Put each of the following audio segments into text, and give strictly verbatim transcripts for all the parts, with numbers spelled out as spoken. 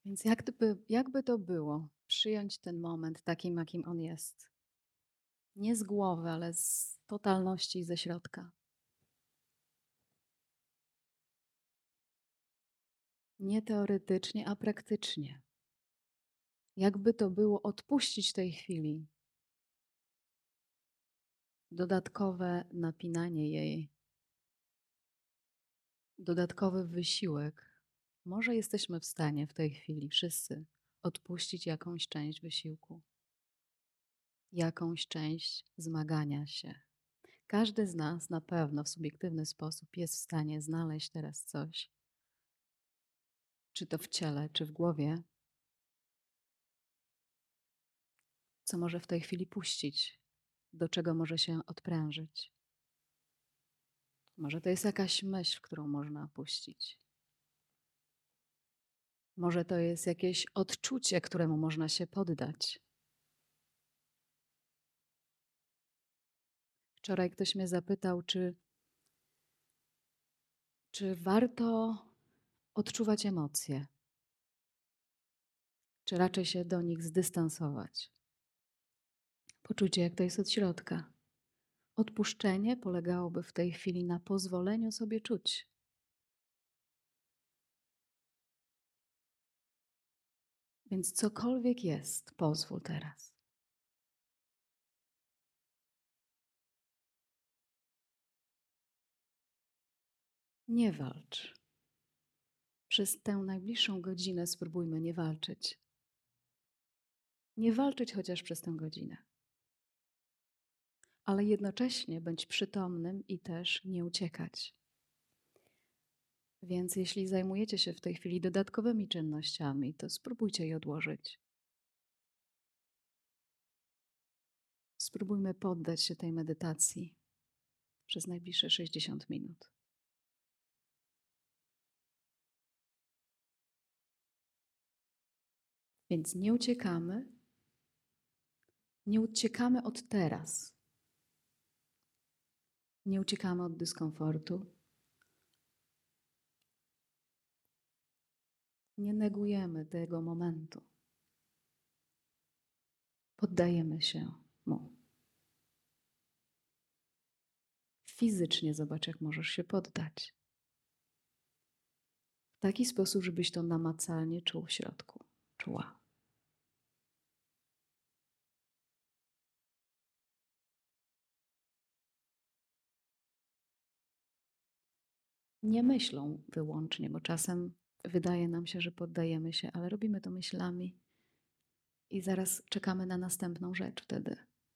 Więc jak gdyby jakby to było przyjąć ten moment takim, jakim on jest? Nie z głowy, ale z totalności i ze środka. Nie teoretycznie, a praktycznie. Jakby to było odpuścić tej chwili. Dodatkowe napinanie jej, dodatkowy wysiłek. Może jesteśmy w stanie w tej chwili wszyscy odpuścić jakąś część wysiłku, jakąś część zmagania się. Każdy z nas na pewno w subiektywny sposób jest w stanie znaleźć teraz coś, czy to w ciele, czy w głowie, co może w tej chwili puścić, do czego może się odprężyć. Może to jest jakaś myśl, którą można puścić. Może to jest jakieś odczucie, któremu można się poddać. Wczoraj ktoś mnie zapytał, czy, czy warto odczuwać emocje, czy raczej się do nich zdystansować. Poczucie, jak to jest od środka. Odpuszczenie polegałoby w tej chwili na pozwoleniu sobie czuć. Więc cokolwiek jest, pozwól teraz. Nie walcz. Przez tę najbliższą godzinę spróbujmy nie walczyć. Nie walczyć chociaż przez tę godzinę. Ale jednocześnie bądź przytomnym i też nie uciekać. Więc jeśli zajmujecie się w tej chwili dodatkowymi czynnościami, to spróbujcie je odłożyć. Spróbujmy poddać się tej medytacji przez najbliższe sześćdziesiąt minut. Więc nie uciekamy, nie uciekamy od teraz. Nie uciekamy od dyskomfortu. Nie negujemy tego momentu. Poddajemy się mu. Fizycznie zobacz, jak możesz się poddać. W taki sposób, żebyś to namacalnie czuł w środku, czuła. Nie myślą wyłącznie, bo czasem wydaje nam się, że poddajemy się, ale robimy to myślami i zaraz czekamy na następną rzecz wtedy.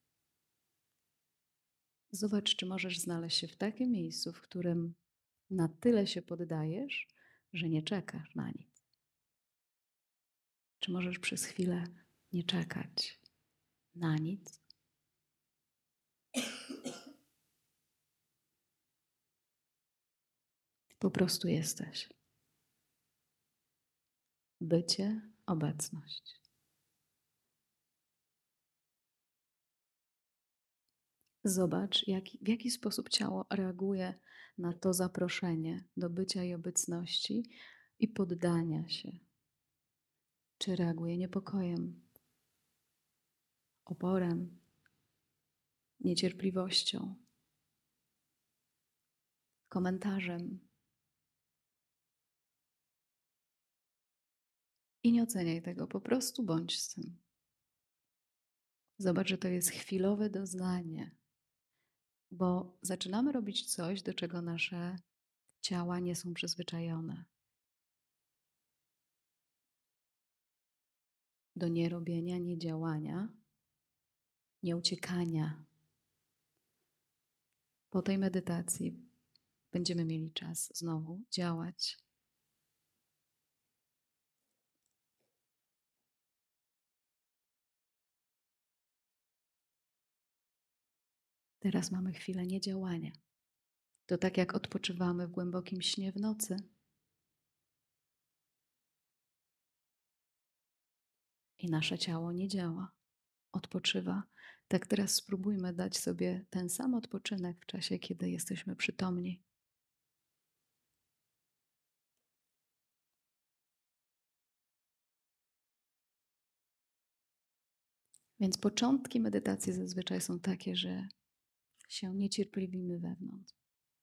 Zobacz, czy możesz znaleźć się w takim miejscu, w którym na tyle się poddajesz, że nie czekasz na nic. Czy możesz przez chwilę nie czekać na nic? Po prostu jesteś. Bycie, obecność. Zobacz, jak, w jaki sposób ciało reaguje na to zaproszenie do bycia i obecności i poddania się. Czy reaguje niepokojem, oporem, niecierpliwością, komentarzem. I nie oceniaj tego, po prostu bądź z tym. Zobacz, że to jest chwilowe doznanie, bo zaczynamy robić coś, do czego nasze ciała nie są przyzwyczajone. Do nierobienia, niedziałania, nieuciekania. Po tej medytacji będziemy mieli czas znowu działać. Teraz mamy chwilę niedziałania. To tak jak odpoczywamy w głębokim śnie w nocy. I nasze ciało nie działa, odpoczywa. Tak teraz spróbujmy dać sobie ten sam odpoczynek w czasie, kiedy jesteśmy przytomni. Więc początki medytacji zazwyczaj są takie, że się niecierpliwimy wewnątrz.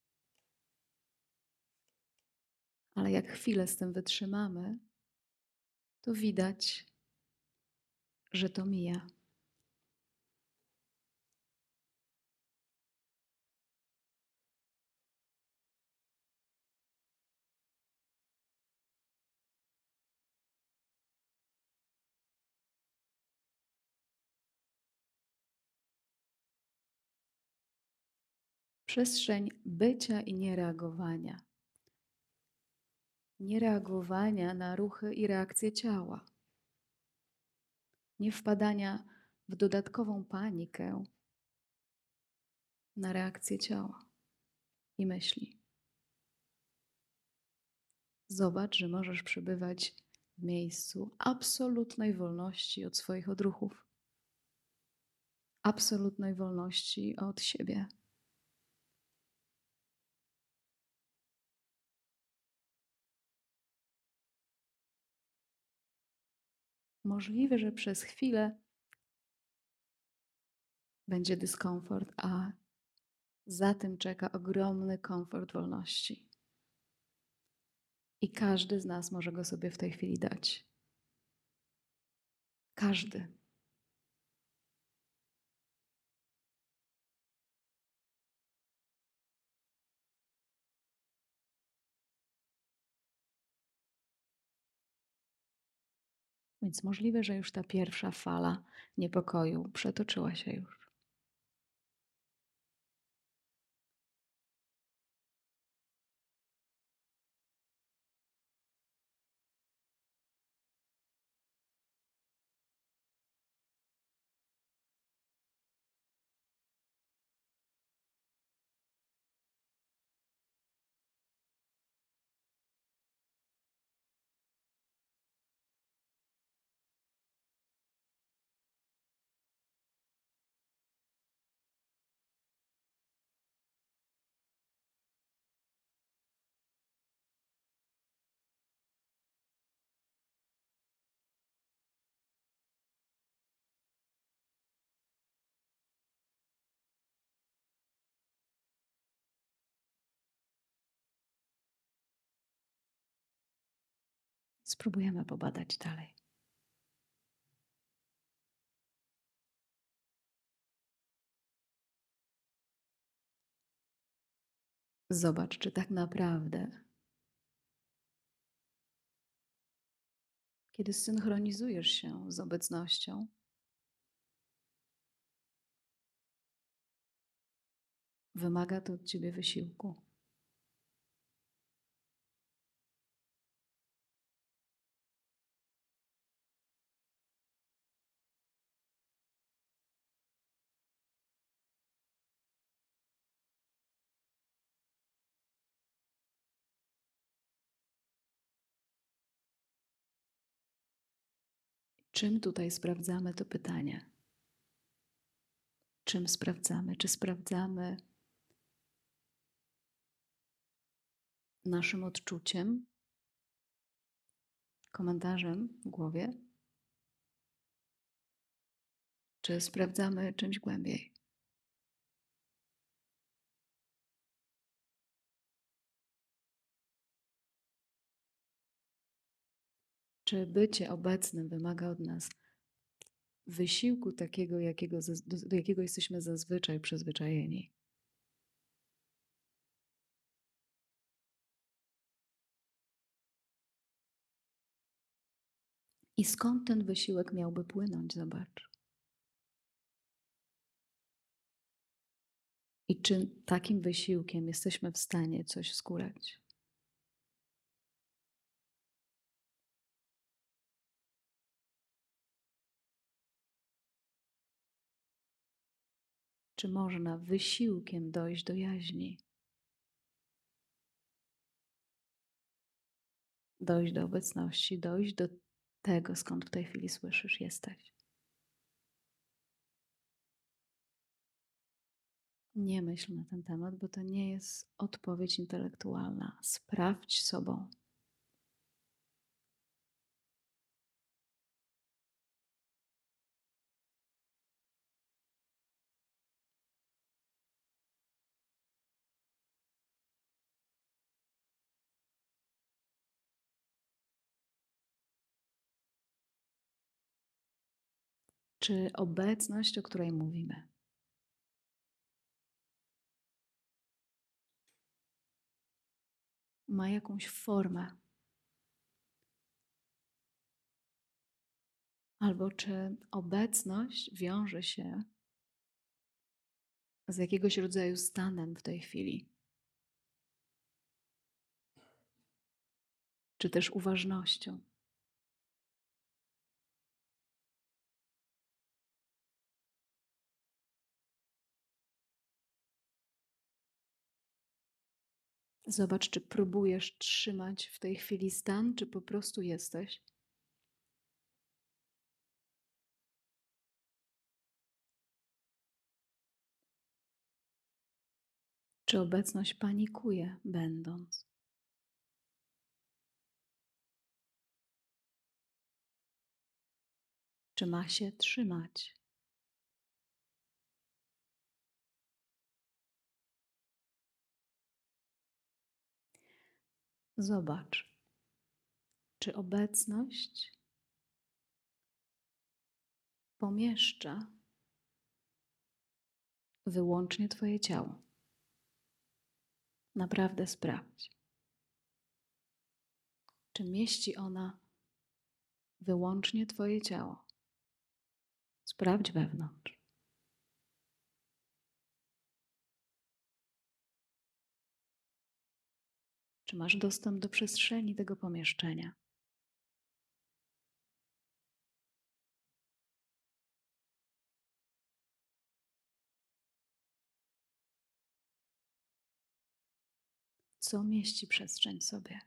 Ale jak chwilę z tym wytrzymamy, to widać, że to mija. Przestrzeń bycia i niereagowania. Niereagowania na ruchy i reakcje ciała. Nie wpadania w dodatkową panikę na reakcje ciała i myśli. Zobacz, że możesz przebywać w miejscu absolutnej wolności od swoich odruchów, absolutnej wolności od siebie. Możliwe, że przez chwilę będzie dyskomfort, a za tym czeka ogromny komfort wolności. I każdy z nas może go sobie w tej chwili dać. Każdy. Więc możliwe, że już ta pierwsza fala niepokoju przetoczyła się już. Spróbujemy pobadać dalej. Zobacz, czy tak naprawdę, kiedy synchronizujesz się z obecnością, wymaga to od ciebie wysiłku. Czym tutaj sprawdzamy to pytanie? Czym sprawdzamy? Czy sprawdzamy naszym odczuciem, komentarzem w głowie? Czy sprawdzamy czymś głębiej? Czy bycie obecnym wymaga od nas wysiłku takiego, jakiego, zaz- do, do jakiego jesteśmy zazwyczaj przyzwyczajeni? I skąd ten wysiłek miałby płynąć? Zobacz. I czy takim wysiłkiem jesteśmy w stanie coś skórać? Czy można wysiłkiem dojść do jaźni, dojść do obecności, dojść do tego, skąd w tej chwili słyszysz, jesteś? Nie myśl na ten temat, bo to nie jest odpowiedź intelektualna. Sprawdź sobą. Czy obecność, o której mówimy, ma jakąś formę? Albo czy obecność wiąże się z jakiegoś rodzaju stanem w tej chwili, czy też uważnością? Zobacz, czy próbujesz trzymać w tej chwili stan, czy po prostu jesteś. Czy obecność panikuje, będąc? Czy ma się trzymać? Zobacz, czy obecność pomieszcza wyłącznie Twoje ciało. Naprawdę sprawdź, czy mieści ona wyłącznie Twoje ciało. Sprawdź wewnątrz. Czy masz dostęp do przestrzeni tego pomieszczenia? Co mieści przestrzeń w sobie?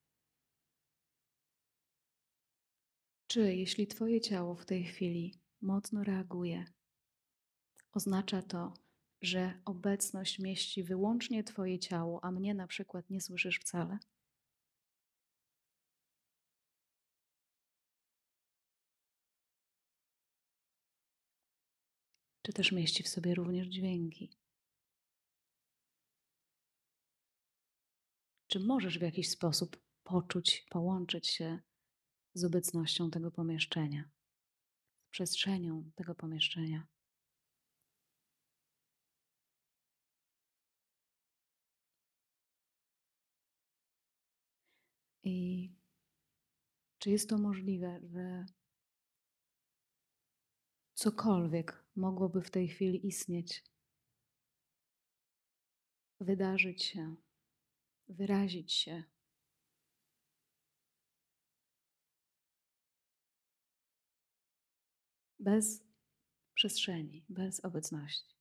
Czy jeśli Twoje ciało w tej chwili mocno reaguje, oznacza to, że obecność mieści wyłącznie Twoje ciało, a mnie na przykład nie słyszysz wcale? Czy też mieści w sobie również dźwięki? Czy możesz w jakiś sposób poczuć, połączyć się z obecnością tego pomieszczenia, z przestrzenią tego pomieszczenia? I czy jest to możliwe, że cokolwiek mogłoby w tej chwili istnieć, wydarzyć się, wyrazić się bez przestrzeni, bez obecności?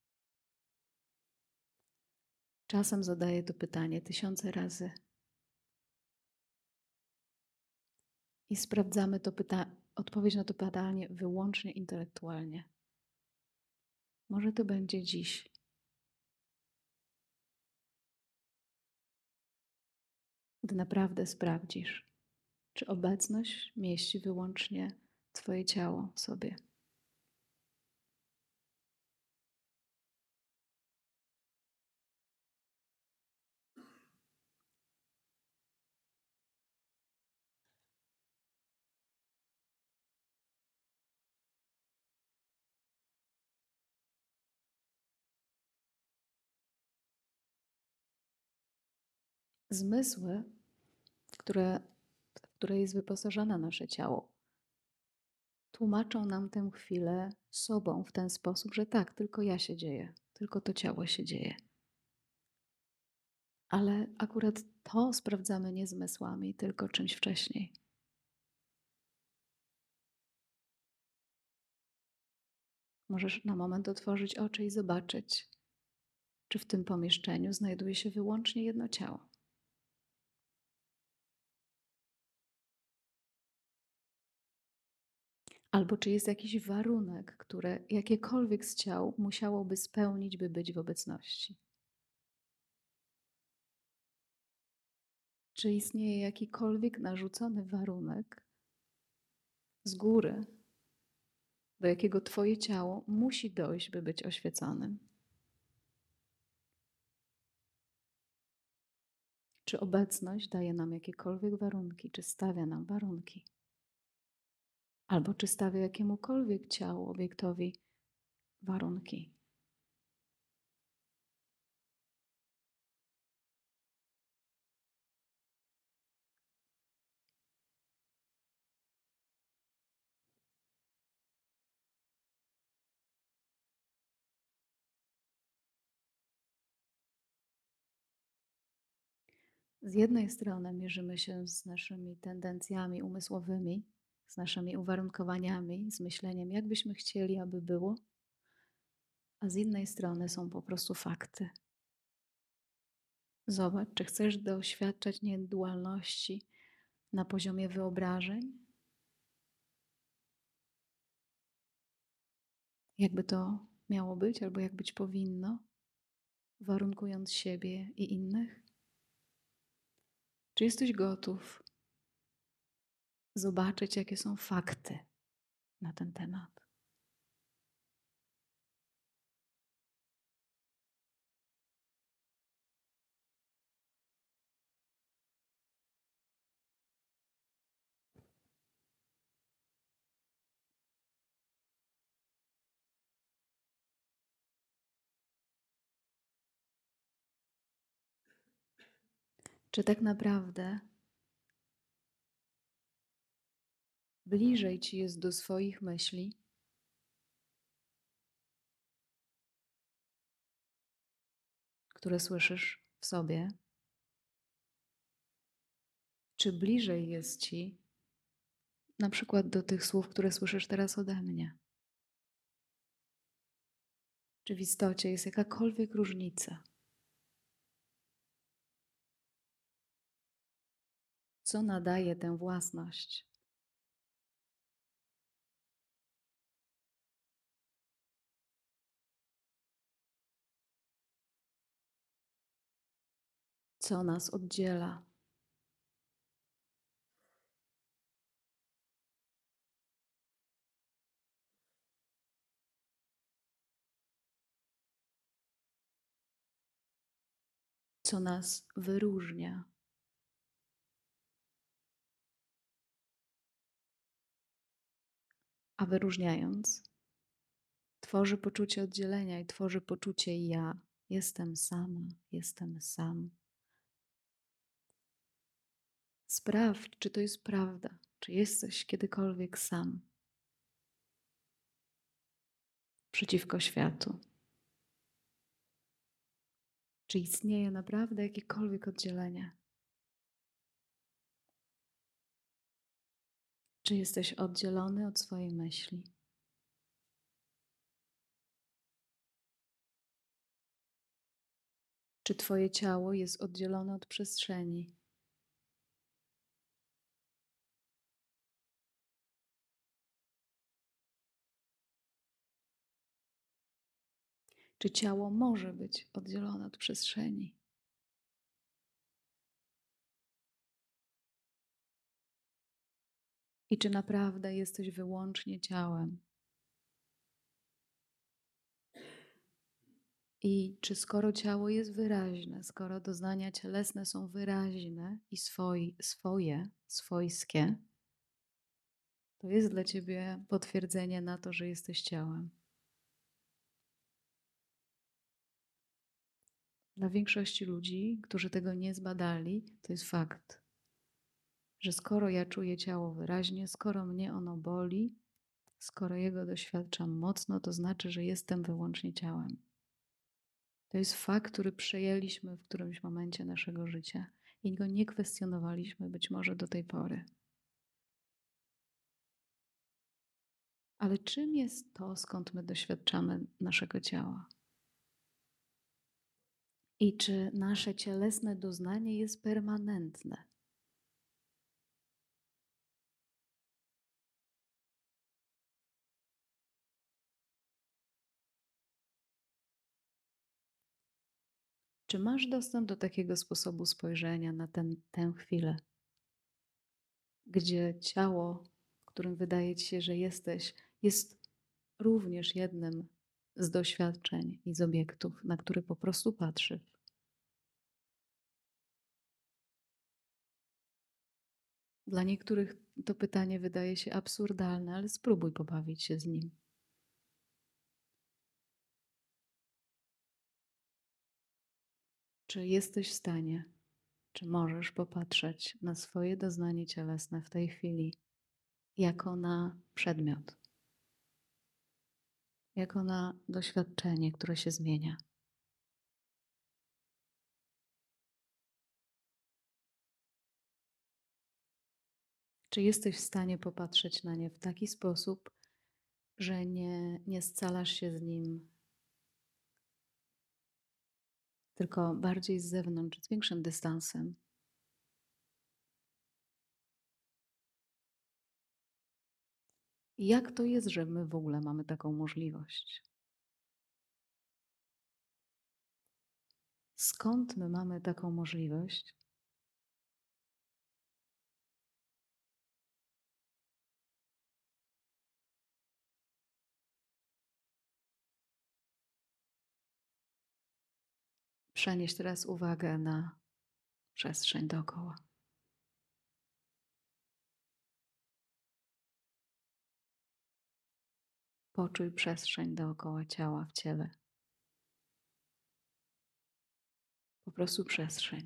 Czasem zadaję to pytanie tysiące razy i sprawdzamy to pyta- odpowiedź na to pytanie wyłącznie intelektualnie. Może to będzie dziś, gdy naprawdę sprawdzisz, czy obecność mieści wyłącznie Twoje ciało w sobie. Zmysły, które, w które jest wyposażone nasze ciało, tłumaczą nam tę chwilę sobą w ten sposób, że tak, tylko ja się dzieję, tylko to ciało się dzieje. Ale akurat to sprawdzamy nie zmysłami, tylko czymś wcześniej. Możesz na moment otworzyć oczy i zobaczyć, czy w tym pomieszczeniu znajduje się wyłącznie jedno ciało. Albo czy jest jakiś warunek, który jakiekolwiek z ciał musiałoby spełnić, by być w obecności. Czy istnieje jakikolwiek narzucony warunek z góry, do jakiego Twoje ciało musi dojść, by być oświeconym? Czy obecność daje nam jakiekolwiek warunki, czy stawia nam warunki, Albo czy stawia jakiemukolwiek ciału, obiektowi warunki. Z jednej strony mierzymy się z naszymi tendencjami umysłowymi, z naszymi uwarunkowaniami, z myśleniem, jak byśmy chcieli, aby było, a z innej strony są po prostu fakty. Zobacz, czy chcesz doświadczać niedualności na poziomie wyobrażeń, jakby to miało być albo jak być powinno, warunkując siebie i innych? Czy jesteś gotów zobaczyć, jakie są fakty na ten temat? Czy tak naprawdę bliżej ci jest do swoich myśli, które słyszysz w sobie? Czy bliżej jest ci na przykład do tych słów, które słyszysz teraz ode mnie? Czy w istocie jest jakakolwiek różnica? Co nadaje tę własność? Co nas oddziela? Co nas wyróżnia? A wyróżniając, tworzy poczucie oddzielenia i tworzy poczucie ja. Jestem sama, jestem sam. Sprawdź, czy to jest prawda, czy jesteś kiedykolwiek sam przeciwko światu. Czy istnieje naprawdę jakiekolwiek oddzielenie? Czy jesteś oddzielony od swojej myśli? Czy twoje ciało jest oddzielone od przestrzeni? Czy ciało może być oddzielone od przestrzeni? I czy naprawdę jesteś wyłącznie ciałem? I czy skoro ciało jest wyraźne, skoro doznania cielesne są wyraźne i swoi, swoje, swojskie, to jest dla ciebie potwierdzenie na to, że jesteś ciałem. Dla większości ludzi, którzy tego nie zbadali, to jest fakt, że skoro ja czuję ciało wyraźnie, skoro mnie ono boli, skoro jego doświadczam mocno, to znaczy, że jestem wyłącznie ciałem. To jest fakt, który przejęliśmy w którymś momencie naszego życia i go nie kwestionowaliśmy być może do tej pory. Ale czym jest to, skąd my doświadczamy naszego ciała? I czy nasze cielesne doznanie jest permanentne? Czy masz dostęp do takiego sposobu spojrzenia na ten, tę chwilę, gdzie ciało, w którym wydaje ci się, że jesteś, jest również jednym z doświadczeń i z obiektów, na które po prostu patrzysz? Dla niektórych to pytanie wydaje się absurdalne, ale spróbuj pobawić się z nim. Czy jesteś w stanie, czy możesz popatrzeć na swoje doznanie cielesne w tej chwili jako na przedmiot, jako na doświadczenie, które się zmienia? Czy jesteś w stanie popatrzeć na nie w taki sposób, że nie, nie scalasz się z nim, tylko bardziej z zewnątrz, z większym dystansem? I jak to jest, że my w ogóle mamy taką możliwość? Skąd my mamy taką możliwość? Przenieś teraz uwagę na przestrzeń dookoła. Poczuj przestrzeń dookoła ciała w ciele. Po prostu przestrzeń.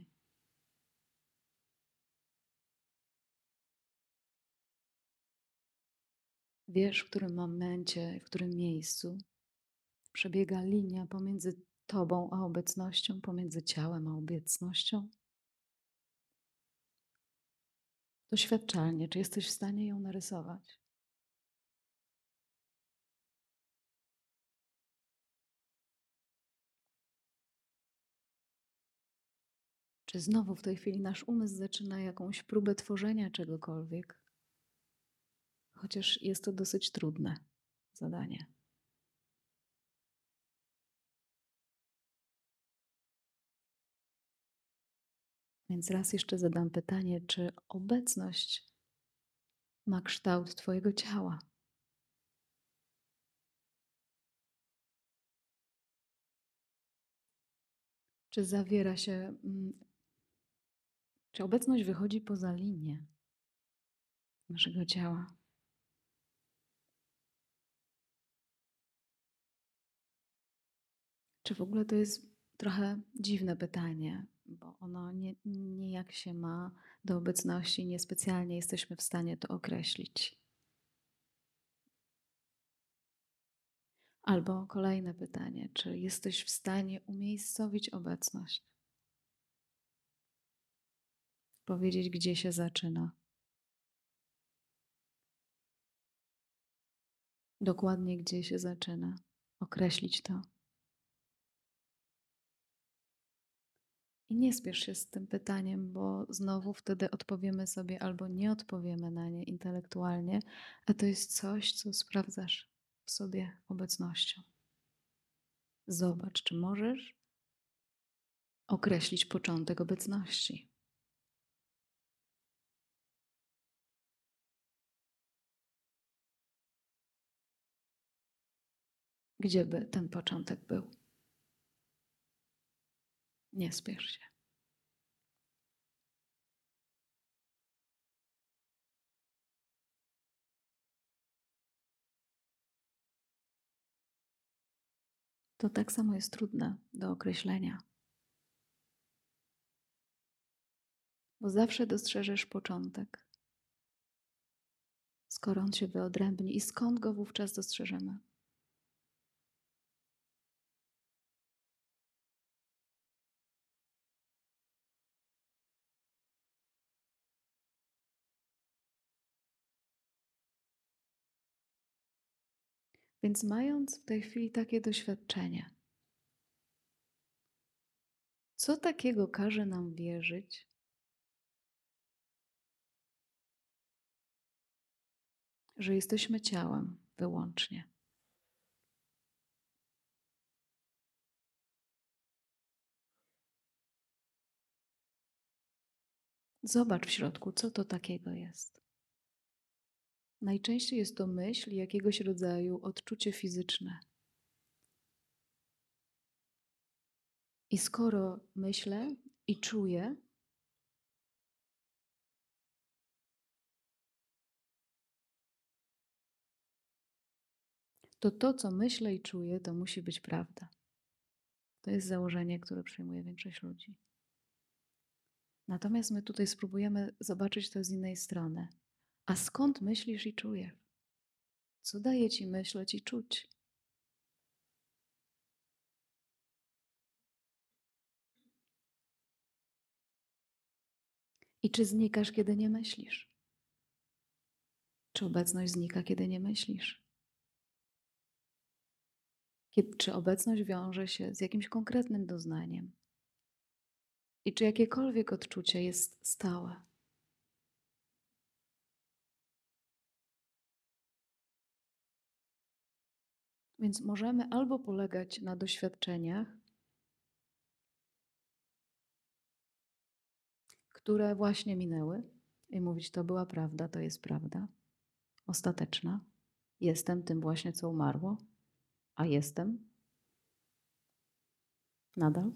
Wiesz, w którym momencie, w którym miejscu przebiega linia pomiędzy tobą a obecnością, pomiędzy ciałem a obecnością? Doświadczalnie, czy jesteś w stanie ją narysować? Czy znowu w tej chwili nasz umysł zaczyna jakąś próbę tworzenia czegokolwiek? Chociaż jest to dosyć trudne zadanie. Więc raz jeszcze zadam pytanie, czy obecność ma kształt Twojego ciała? Czy zawiera się, mm, czy obecność wychodzi poza linię naszego ciała? Czy w ogóle to jest trochę dziwne pytanie, bo ono nie, nijak się ma do obecności, niespecjalnie jesteśmy w stanie to określić. Albo kolejne pytanie, czy jesteś w stanie umiejscowić obecność? Powiedzieć, gdzie się zaczyna? Dokładnie, gdzie się zaczyna? Określić to. I nie spiesz się z tym pytaniem, bo znowu wtedy odpowiemy sobie albo nie odpowiemy na nie intelektualnie, a to jest coś, co sprawdzasz w sobie obecnością. Zobacz, czy możesz określić początek obecności. Gdzie by ten początek był? Nie spiesz się. To tak samo jest trudne do określenia, bo zawsze dostrzeżesz początek, skoro on się wyodrębni i skąd go wówczas dostrzeżemy. Więc mając w tej chwili takie doświadczenie, co takiego każe nam wierzyć, że jesteśmy ciałem wyłącznie? Zobacz w środku, co to takiego jest. Najczęściej jest to myśl i jakiegoś rodzaju odczucie fizyczne. I skoro myślę i czuję, to to, co myślę i czuję, to musi być prawda. To jest założenie, które przyjmuje większość ludzi. Natomiast my tutaj spróbujemy zobaczyć to z innej strony. A skąd myślisz i czujesz? Co daje ci myśleć i czuć? I czy znikasz, kiedy nie myślisz? Czy obecność znika, kiedy nie myślisz? Kiedy, czy obecność wiąże się z jakimś konkretnym doznaniem? I czy jakiekolwiek odczucie jest stałe? Więc możemy albo polegać na doświadczeniach, które właśnie minęły i mówić, to była prawda, to jest prawda, ostateczna. Jestem tym właśnie, co umarło, a jestem nadal.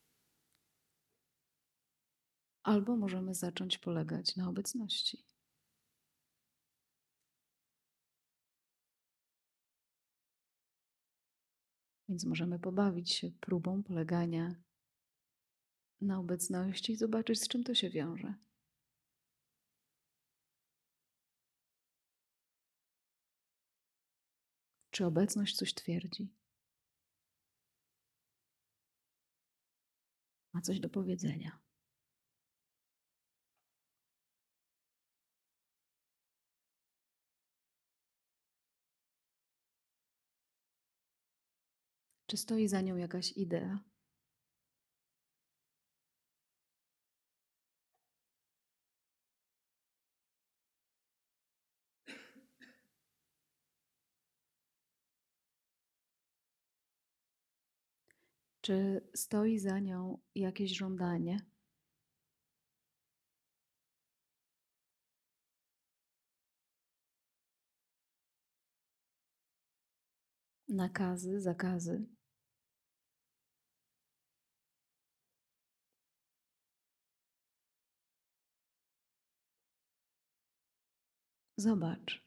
Albo możemy zacząć polegać na obecności. Więc możemy pobawić się próbą polegania na obecności i zobaczyć, z czym to się wiąże. Czy obecność coś twierdzi? Ma coś do powiedzenia. Czy stoi za nią jakaś idea? Czy stoi za nią jakieś żądanie? Nakazy, zakazy? Zobacz.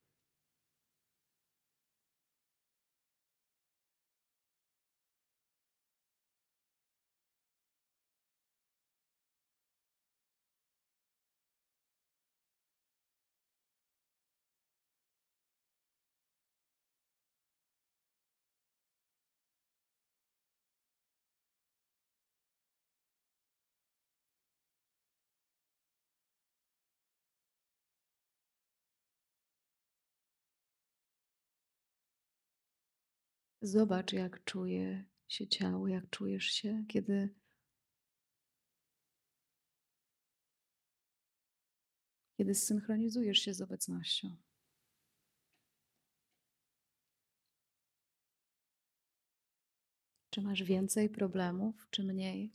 Zobacz, jak czuje się ciało, jak czujesz się, kiedy, kiedy zsynchronizujesz się z obecnością. Czy masz więcej problemów, czy mniej?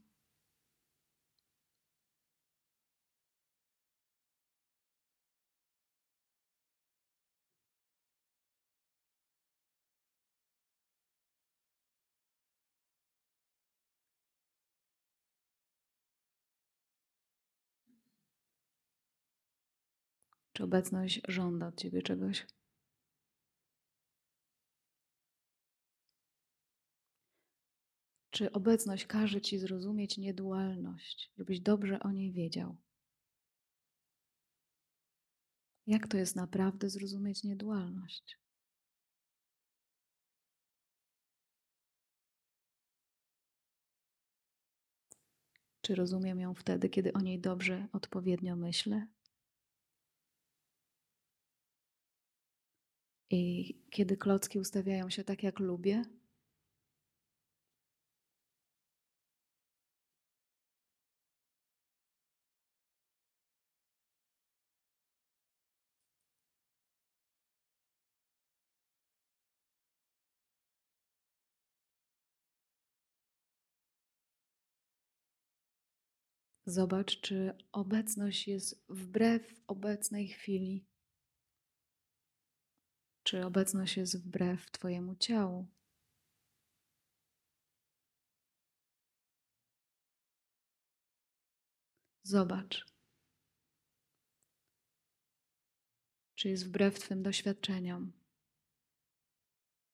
Czy obecność żąda od ciebie czegoś? Czy obecność każe ci zrozumieć niedualność, żebyś dobrze o niej wiedział? Jak to jest naprawdę zrozumieć niedualność? Czy rozumiem ją wtedy, kiedy o niej dobrze, odpowiednio myślę? I kiedy klocki ustawiają się tak, jak lubię? Zobacz, czy obecność jest wbrew obecnej chwili, czy obecność jest wbrew Twojemu ciału. Zobacz, czy jest wbrew Twym doświadczeniom.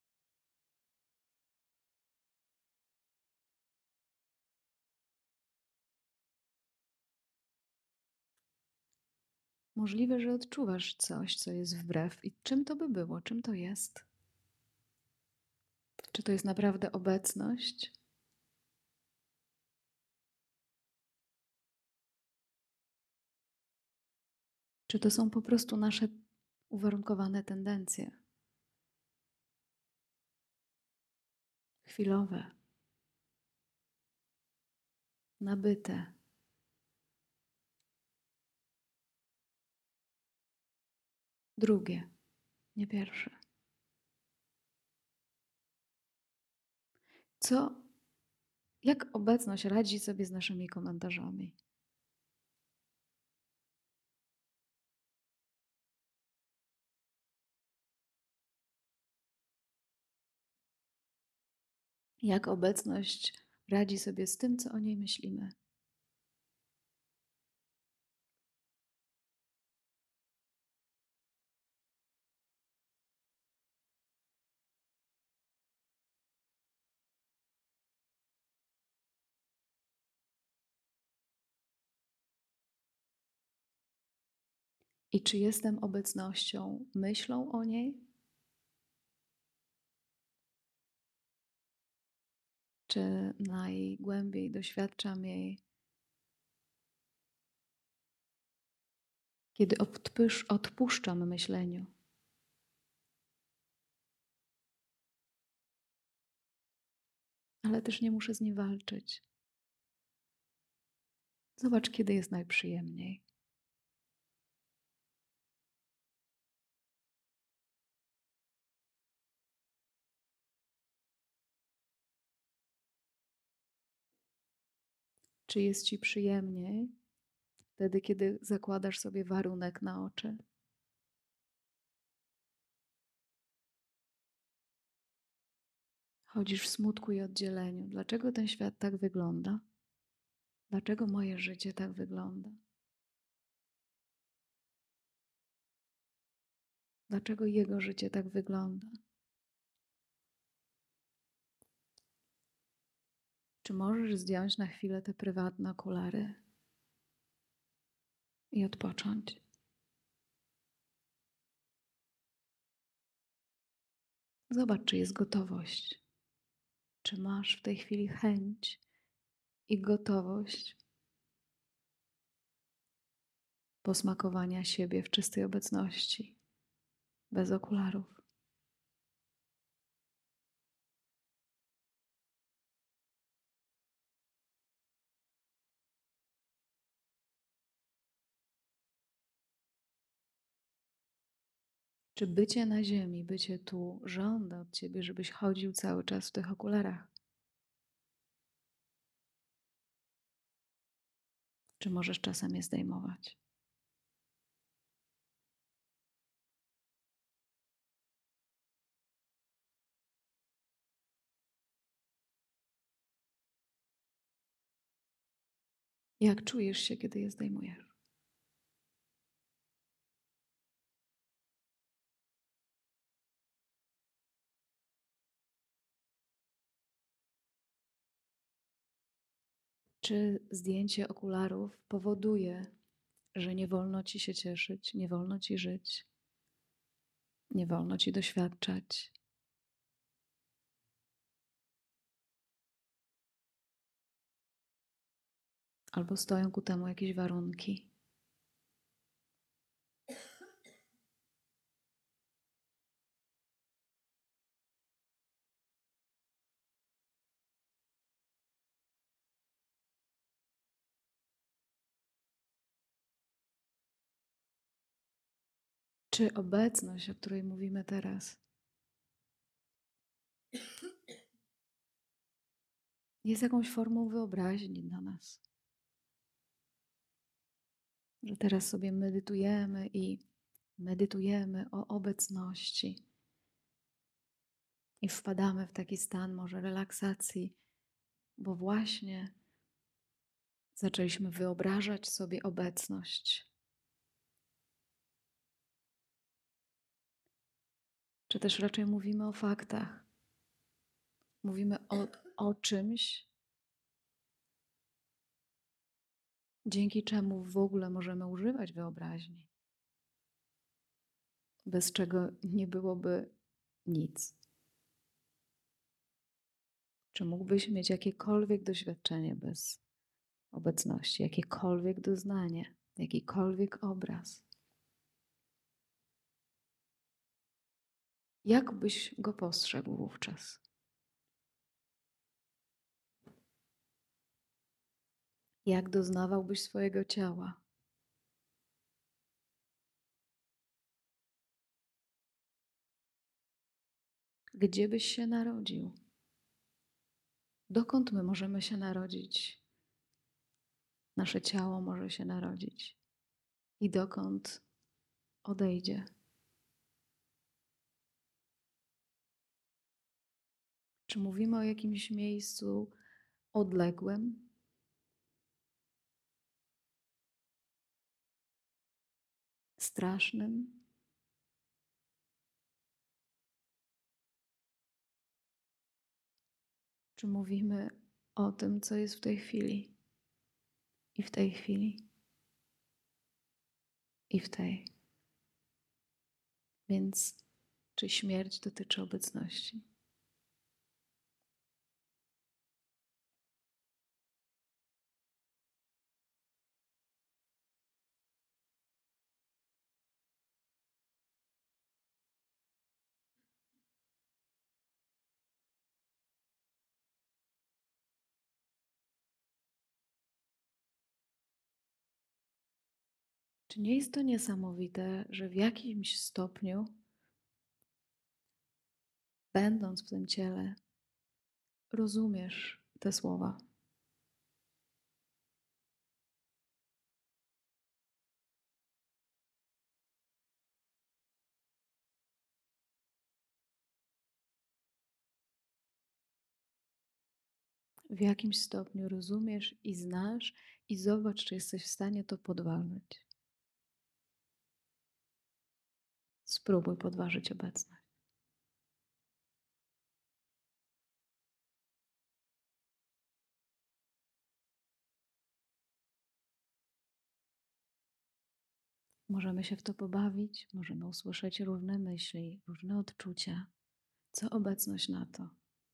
Możliwe, że odczuwasz coś, co jest wbrew. I czym to by było? Czym to jest? Czy to jest naprawdę obecność? Czy to są po prostu nasze uwarunkowane tendencje? Chwilowe, nabyte. Drugie, nie pierwsze. Co, jak obecność radzi sobie z naszymi komentarzami? Jak obecność radzi sobie z tym, co o niej myślimy? I czy jestem obecnością, myślą o niej? Czy najgłębiej doświadczam jej, kiedy odpysz, odpuszczam myśleniu? Ale też nie muszę z nim walczyć. Zobacz, kiedy jest najprzyjemniej. Czy jest ci przyjemniej wtedy, kiedy zakładasz sobie warunek na oczy? Chodzisz w smutku i oddzieleniu. Dlaczego ten świat tak wygląda? Dlaczego moje życie tak wygląda? Dlaczego jego życie tak wygląda? Czy możesz zdjąć na chwilę te prywatne okulary i odpocząć? Zobacz, czy jest gotowość. Czy masz w tej chwili chęć i gotowość posmakowania siebie w czystej obecności, bez okularów? Czy bycie na ziemi, bycie tu żąda od ciebie, żebyś chodził cały czas w tych okularach? Czy możesz czasem je zdejmować? Jak czujesz się, kiedy je zdejmujesz? Czy zdjęcie okularów powoduje, że nie wolno ci się cieszyć, nie wolno ci żyć, nie wolno ci doświadczać? Albo stoją ku temu jakieś warunki? Czy obecność, o której mówimy teraz, jest jakąś formą wyobraźni dla nas? Że teraz sobie medytujemy i medytujemy o obecności i wpadamy w taki stan może relaksacji, bo właśnie zaczęliśmy wyobrażać sobie obecność. Czy też raczej mówimy o faktach? Mówimy o, o czymś, dzięki czemu w ogóle możemy używać wyobraźni. bez czego nie byłoby nic. Czy mógłbyś mieć jakiekolwiek doświadczenie bez obecności, jakiekolwiek doznanie, jakikolwiek obraz? Jak byś go postrzegł wówczas? Jak doznawałbyś swojego ciała? Gdzie byś się narodził? Dokąd my możemy się narodzić? Nasze ciało może się narodzić. I dokąd odejdzie? Czy mówimy o jakimś miejscu odległym? Strasznym? Czy mówimy o tym, co jest w tej chwili? I w tej chwili? I w tej. Więc czy śmierć dotyczy obecności? Czy nie jest to niesamowite, że w jakimś stopniu, będąc w tym ciele, rozumiesz te słowa? W jakimś stopniu rozumiesz i znasz, i zobacz, czy jesteś w stanie to podważyć. Spróbuj podważyć obecność. Możemy się w to pobawić, możemy usłyszeć różne myśli, różne odczucia. Co obecność na to?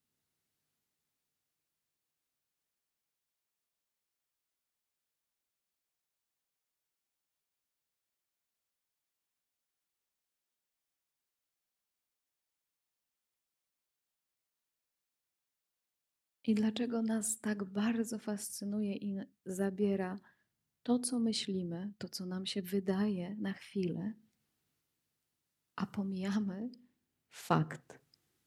I dlaczego nas tak bardzo fascynuje i zabiera to, co myślimy, to, co nam się wydaje na chwilę, a pomijamy fakt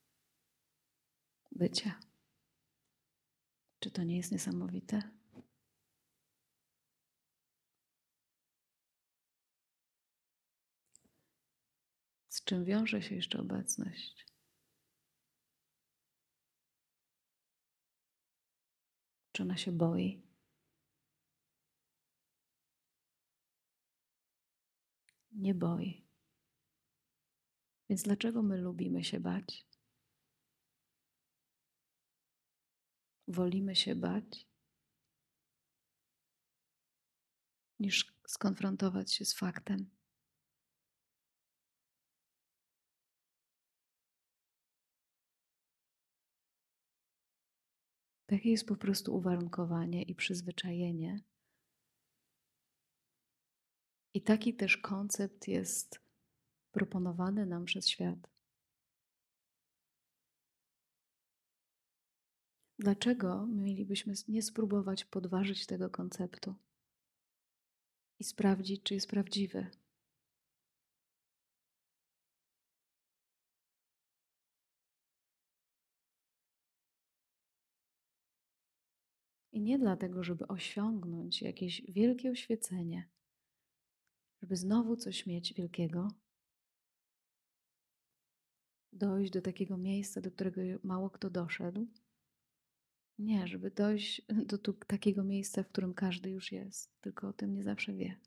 bycia. Czy to nie jest niesamowite? Z czym wiąże się jeszcze obecność? Czy ona się boi? Nie boi. Więc dlaczego my lubimy się bać? Wolimy się bać, niż skonfrontować się z faktem. Takie jest po prostu uwarunkowanie i przyzwyczajenie. I taki też koncept jest proponowany nam przez świat. Dlaczego mielibyśmy nie spróbować podważyć tego konceptu i sprawdzić, czy jest prawdziwy? I nie dlatego, żeby osiągnąć jakieś wielkie oświecenie, żeby znowu coś mieć wielkiego, dojść do takiego miejsca, do którego mało kto doszedł. Nie, żeby dojść do tu, takiego miejsca, w którym każdy już jest, tylko o tym nie zawsze wie.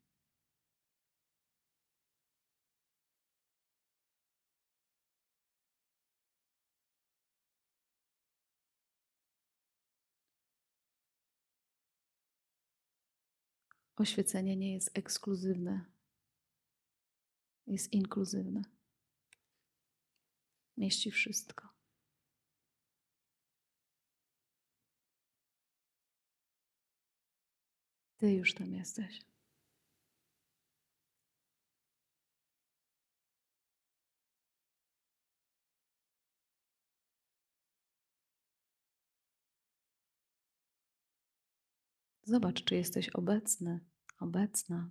Oświecenie nie jest ekskluzywne, jest inkluzywne. Mieści wszystko. Ty już tam jesteś. Zobacz, czy jesteś obecny, obecna.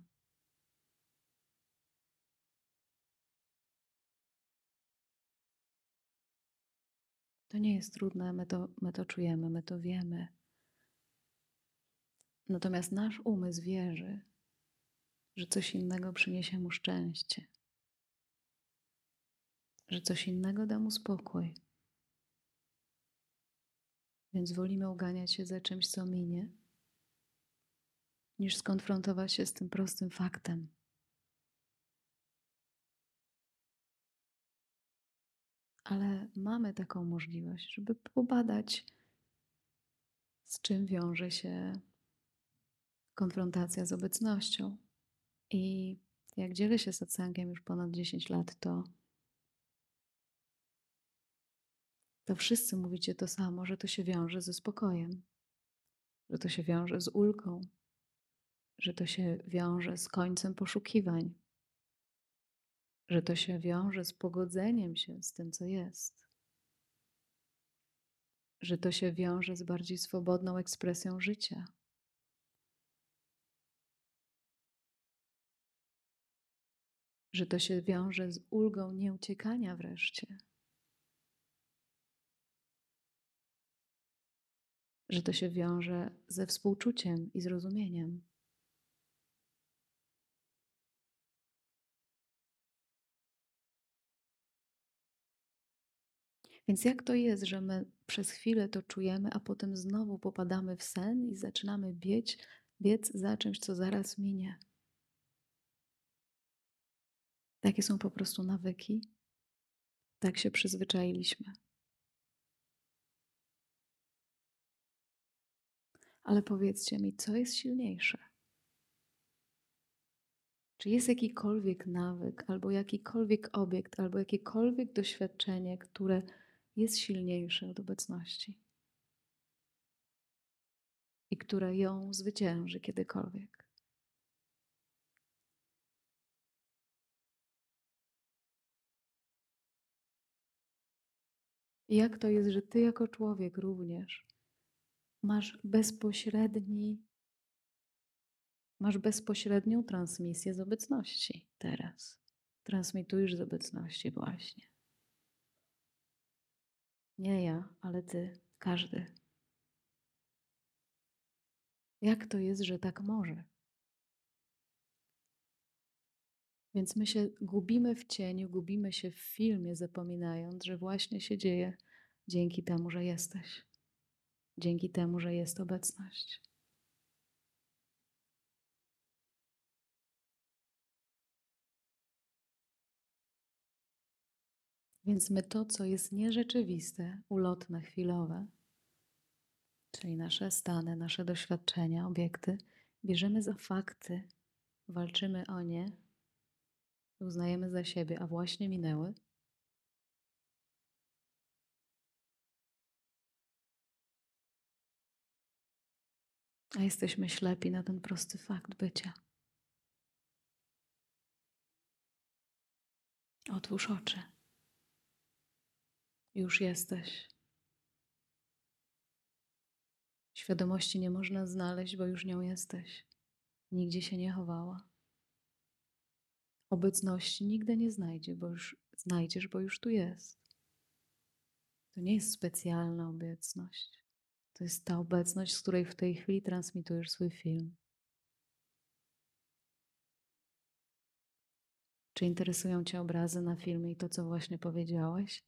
To nie jest trudne, my to, my to czujemy, my to wiemy. Natomiast nasz umysł wierzy, że coś innego przyniesie mu szczęście, że coś innego da mu spokój. Więc wolimy uganiać się za czymś, co minie, niż skonfrontować się z tym prostym faktem. Ale mamy taką możliwość, żeby pobadać, z czym wiąże się konfrontacja z obecnością. I jak dzielę się satsangiem już ponad dziesięć lat, to, to wszyscy mówicie to samo, że to się wiąże ze spokojem, że to się wiąże z ulgą, że to się wiąże z końcem poszukiwań, że to się wiąże z pogodzeniem się z tym, co jest, że to się wiąże z bardziej swobodną ekspresją życia. Że to się wiąże z ulgą nieuciekania wreszcie. Że to się wiąże ze współczuciem i zrozumieniem. Więc jak to jest, że my przez chwilę to czujemy, a potem znowu popadamy w sen i zaczynamy biec, biec za czymś, co zaraz minie? Takie są po prostu nawyki. Tak się przyzwyczailiśmy. Ale powiedzcie mi, co jest silniejsze? Czy jest jakikolwiek nawyk, albo jakikolwiek obiekt, albo jakiekolwiek doświadczenie, które jest silniejsze od obecności i które ją zwycięży kiedykolwiek? I jak to jest, że ty jako człowiek również masz bezpośredni, masz bezpośrednią transmisję z obecności teraz. Transmitujesz z obecności właśnie. Nie ja, ale ty, każdy. Jak to jest, że tak może? Więc my się gubimy w cieniu, gubimy się w filmie, zapominając, że właśnie się dzieje dzięki temu, że jesteś. Dzięki temu, że jest obecność. Więc my to, co jest nierzeczywiste, ulotne, chwilowe, czyli nasze stany, nasze doświadczenia, obiekty, bierzemy za fakty, walczymy o nie, uznajemy za siebie, a właśnie minęły. A jesteśmy ślepi na ten prosty fakt bycia. Otwórz oczy. Już jesteś. Świadomości nie można znaleźć, bo już nią jesteś. Nigdzie się nie chowała. Obecności nigdy nie znajdzie, bo już, znajdziesz, bo już tu jest. To nie jest specjalna obecność. To jest ta obecność, z której w tej chwili transmitujesz swój film. Czy interesują cię obrazy na filmie i to, co właśnie powiedziałeś?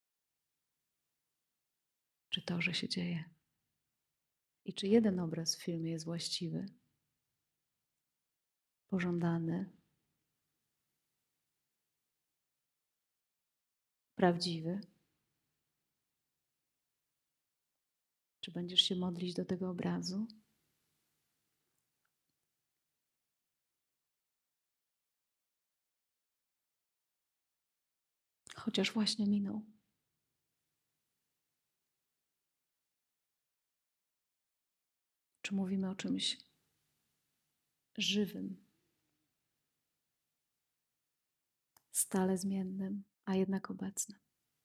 Czy to, że się dzieje? I czy jeden obraz w filmie jest właściwy, pożądany, prawdziwy? Czy będziesz się modlić do tego obrazu? Chociaż właśnie minął. Czy mówimy o czymś żywym, stale zmiennym, a jednak obecnym?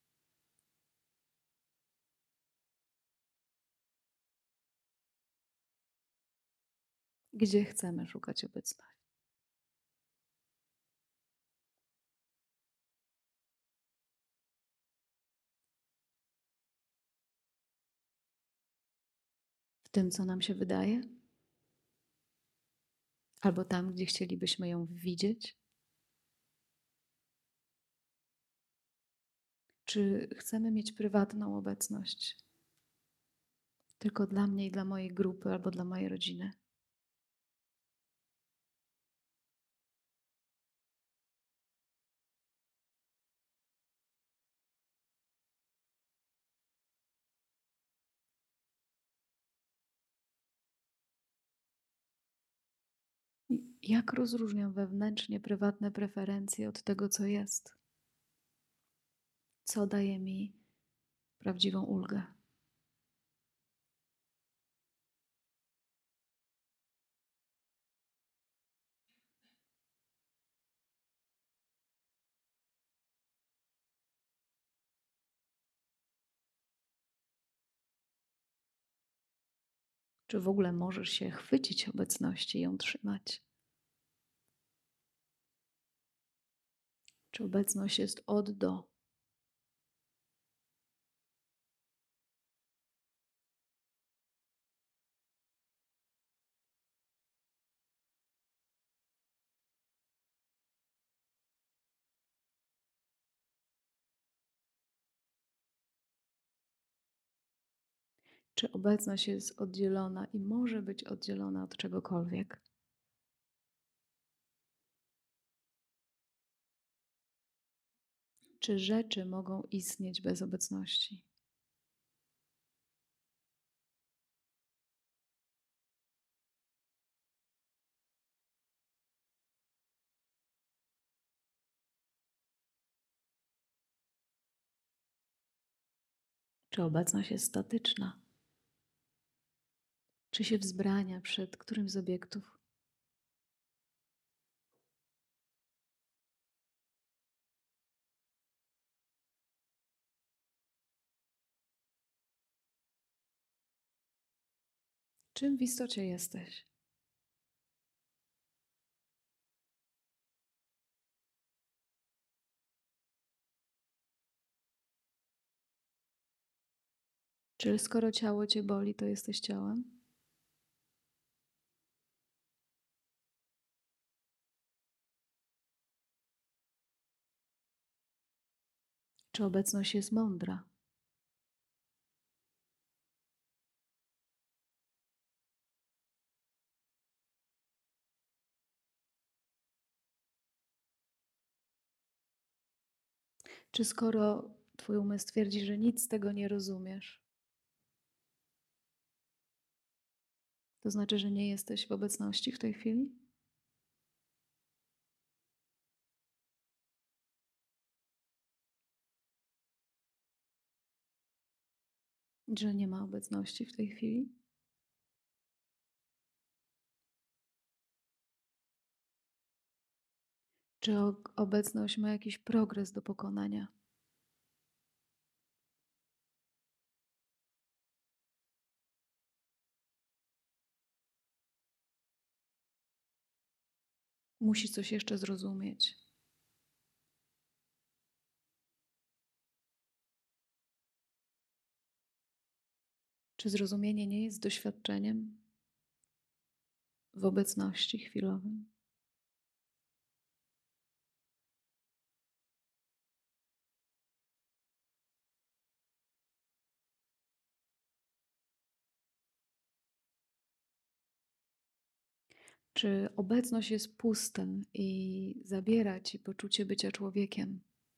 Gdzie chcemy szukać obecności? W tym, co nam się wydaje? Albo tam, gdzie chcielibyśmy ją widzieć? Czy chcemy mieć prywatną obecność tylko dla mnie i dla mojej grupy albo dla mojej rodziny? I jak rozróżniam wewnętrznie prywatne preferencje od tego, co jest? Co daje mi prawdziwą ulgę? Czy w ogóle możesz się chwycić obecności i ją trzymać? Czy obecność jest od do? Czy obecność jest oddzielona i może być oddzielona od czegokolwiek? Czy rzeczy mogą istnieć bez obecności? Czy obecność jest statyczna? Czy się wzbrania przed którymś z obiektów? Czym w istocie jesteś? Czy skoro ciało cię boli, to jesteś ciałem? Czy obecność jest mądra? Czy skoro twój umysł twierdzi, że nic z tego nie rozumiesz, to znaczy, że nie jesteś w obecności w tej chwili? Że nie ma obecności w tej chwili? Czy o- obecność ma jakiś progres do pokonania? Musi coś jeszcze zrozumieć. Czy zrozumienie nie jest doświadczeniem w obecności chwilowym? Czy obecność jest pusta i zabiera ci poczucie bycia człowiekiem?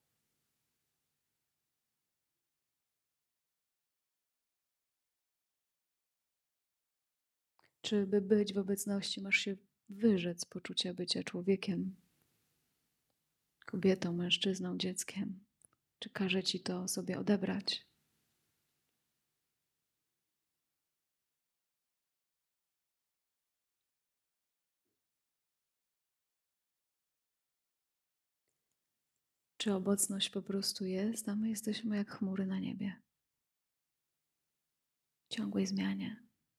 Czy by być w obecności masz się wyrzec poczucia bycia człowiekiem, kobietą, mężczyzną, dzieckiem? Czy każe ci to sobie odebrać? Czy obecność po prostu jest, a my jesteśmy jak chmury na niebie, w ciągłej zmianie?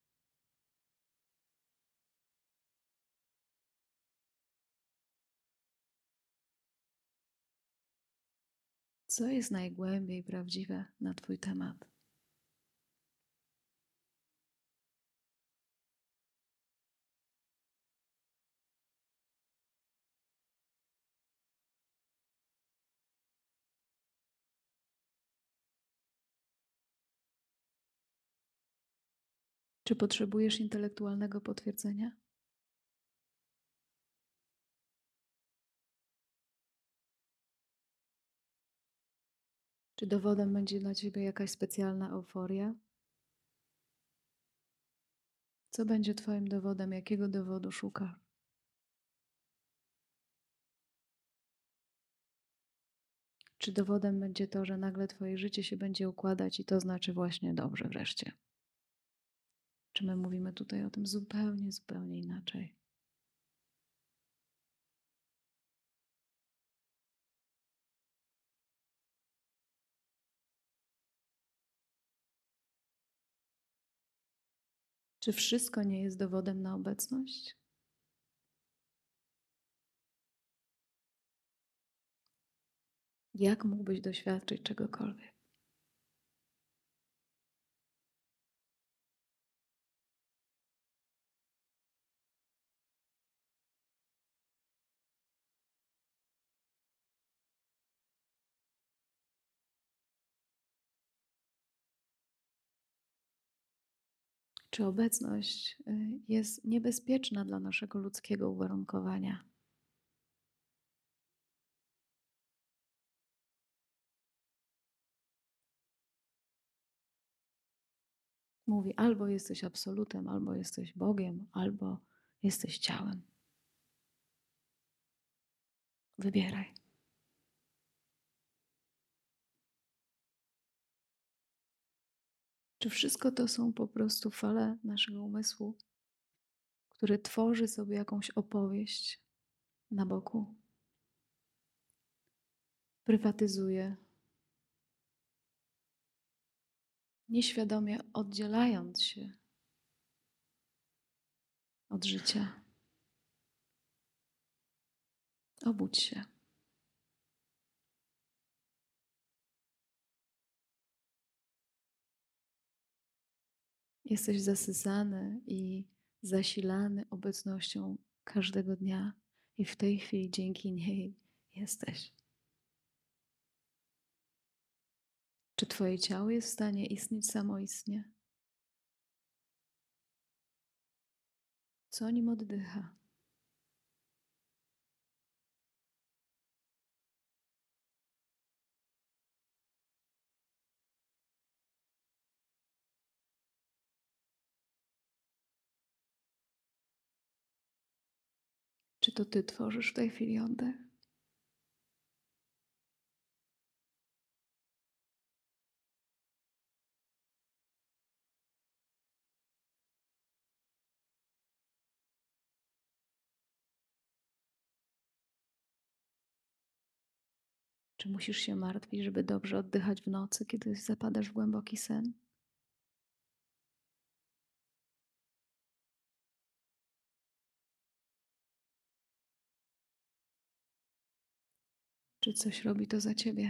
Co jest najgłębiej prawdziwe na Twój temat? Czy potrzebujesz intelektualnego potwierdzenia? Czy dowodem będzie dla Ciebie jakaś specjalna euforia? Co będzie Twoim dowodem? Jakiego dowodu szukasz? Czy dowodem będzie to, że nagle Twoje życie się będzie układać i to znaczy właśnie dobrze wreszcie? Czy my mówimy tutaj o tym zupełnie, zupełnie inaczej? Czy wszystko nie jest dowodem na obecność? Jak mógłbyś doświadczyć czegokolwiek? Czy obecność y, jest niebezpieczna dla naszego ludzkiego uwarunkowania? Mówi, albo jesteś absolutem, albo jesteś Bogiem, albo jesteś ciałem. Wybieraj. Czy wszystko to są po prostu fale naszego umysłu, który tworzy sobie jakąś opowieść na boku, prywatyzuje, nieświadomie oddzielając się od życia? Obudź się. Jesteś zasysany i zasilany obecnością każdego dnia, i w tej chwili dzięki niej jesteś. Czy Twoje ciało jest w stanie istnieć samoistnie? Co nim oddycha? Czy to Ty tworzysz w tej chwili oddech? Czy musisz się martwić, żeby dobrze oddychać w nocy, kiedy zapadasz w głęboki sen? Czy coś robi to za Ciebie?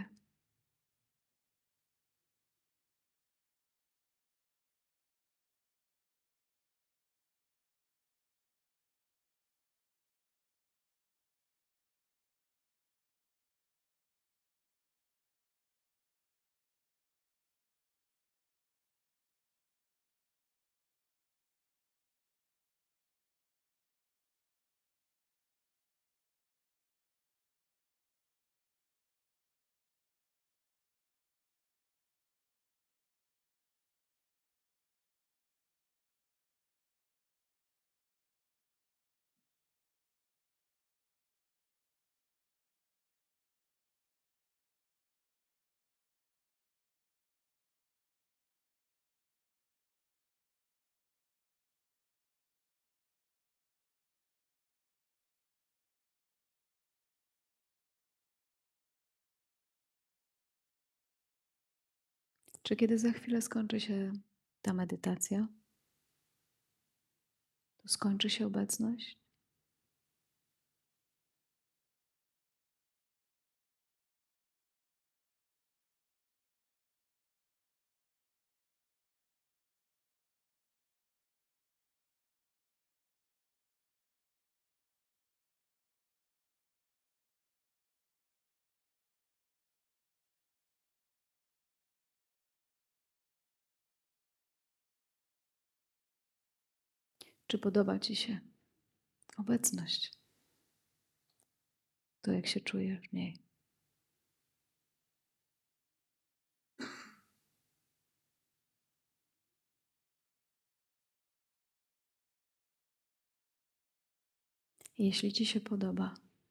Czy kiedy za chwilę skończy się ta medytacja, to skończy się obecność? Czy podoba Ci się obecność? To, jak się czujesz w niej? Jeśli Ci się podoba,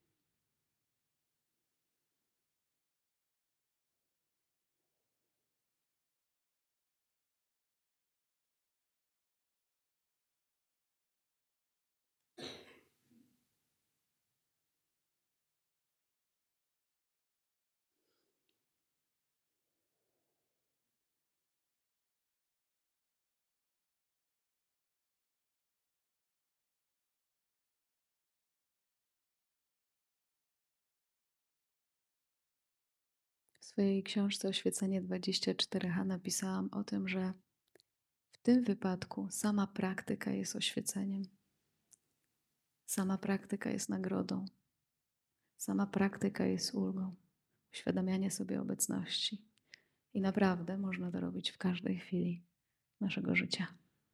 w swojej książce Oświecenie dwadzieścia cztery H napisałam o tym, że w tym wypadku sama praktyka jest oświeceniem. Sama praktyka jest nagrodą. Sama praktyka jest ulgą. Uświadamianie sobie obecności. I naprawdę można to robić w każdej chwili naszego życia.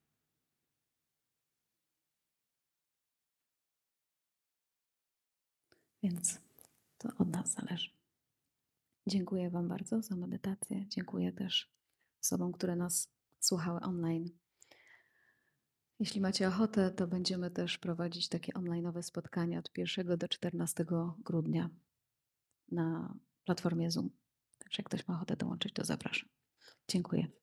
Więc to od nas zależy. Dziękuję Wam bardzo za medytację. Dziękuję też osobom, które nas słuchały online. Jeśli macie ochotę, to będziemy też prowadzić takie online'owe spotkania od pierwszego do czternastego grudnia na platformie Zoom. Także jak ktoś ma ochotę dołączyć, to zapraszam. Dziękuję.